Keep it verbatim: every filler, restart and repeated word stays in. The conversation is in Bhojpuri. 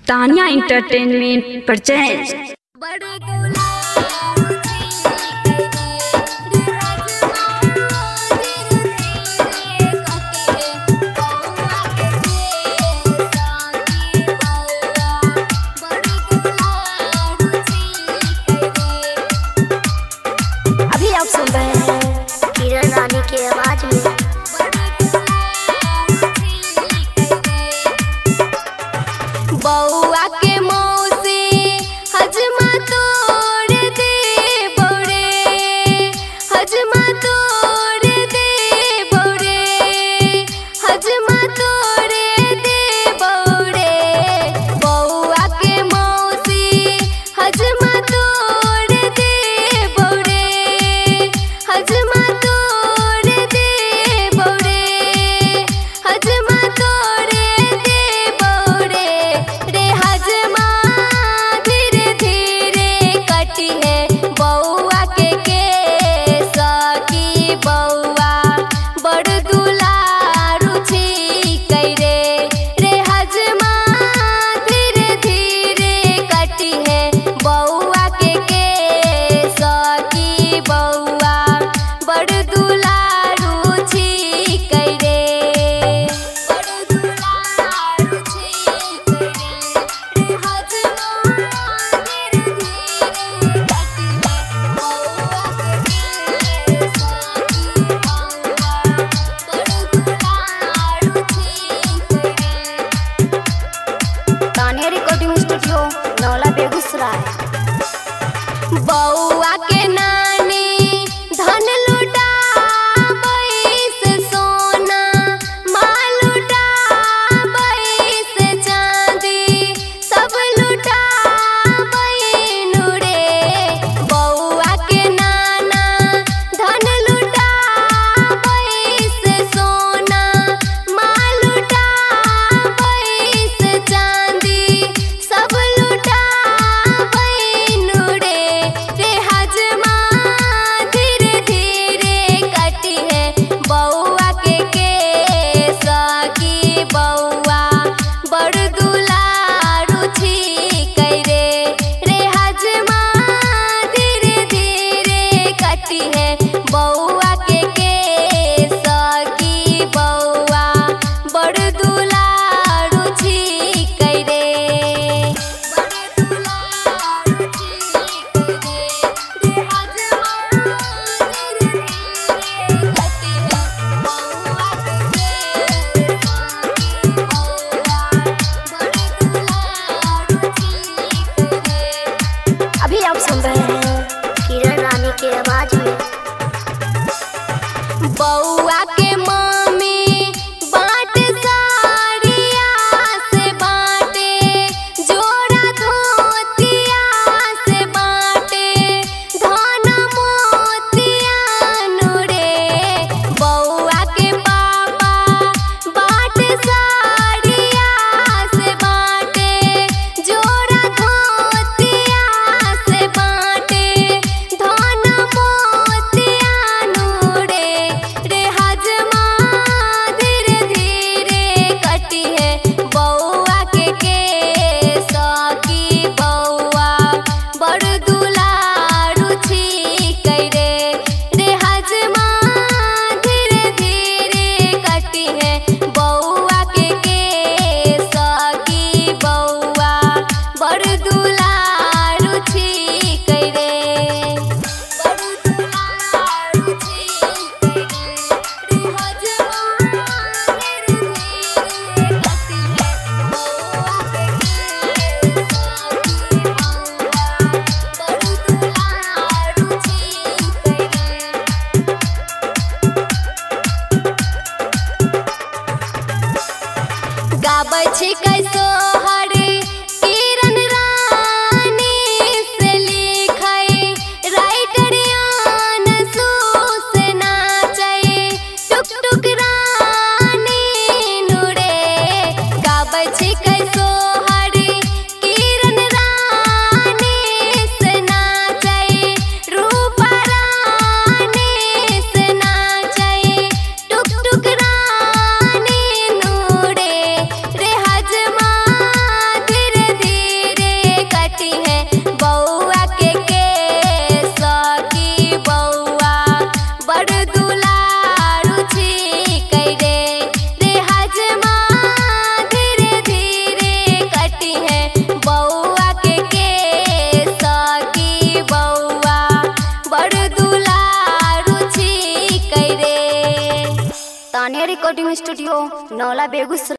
Tania entertainment purchase. अभी आप सुन रहे हैं किरण रानी की आवाज में। बउआ के मौसी हजमा तोड़ दे बौरे, हजमा तोड़ दे बौरे, हजमा तोड़ दे बौरे। बउआ के मौसी हजमा तोड़ दे बौरे, हजमा तोड़ दे बौरे, हजमा तोड़ दे बौरे। रे हजमा धीरे धीरे कटी है बउआ के केस की, बउआ बड़ दुलारू छिकै रे। रे हजमा धीरे धीरे कटी है बउआ के केस की, बउआ बड़ दुलारू छिकै रे, बड़ दुलारू छिकै रे। रे हजमा धीरे धीरे कटी है बउआ के केस की, बउआ बड़ दुलारू छिकै रे। Tania recording studio Naula Begusarai. बउआ के नानी धन लुटा बैस सोना, माल लुटा बैस चांदी, सब लुटा बैनु रे। बउआ के नाना धन लुटा बैस सोना, माल लुटा बैस चांदी, सब लुटा बैनु रे। रे हजमा धीरे धीरे कटी है बउआ के केस की, बउआ बड़ दुलारू छिकै रे। रे हजमा धीरे धीरे कटी है बउआ के केस की, बउआ बड़ दुलारू छिकै रे, बड़ दुलारू छिकै रे। रे हजमा धीरे धीरे कटी है बउआ के केस की, बउआ बड़ दुलारू छिकै रे। अभी आप सुन रहे हैं किरण रानी की आवाज में। बउआ के मम्मी बाट साड़िया से बाटे, जोड़ा धोतिया से बाटे, धन मोतिया नु रे। बउआ के पापा बाट साड़िया से बाटे, जोड़ा धोतिया से बाटे, धन रिकॉर्डिंग स्टूडियो नौला बेगूसराय।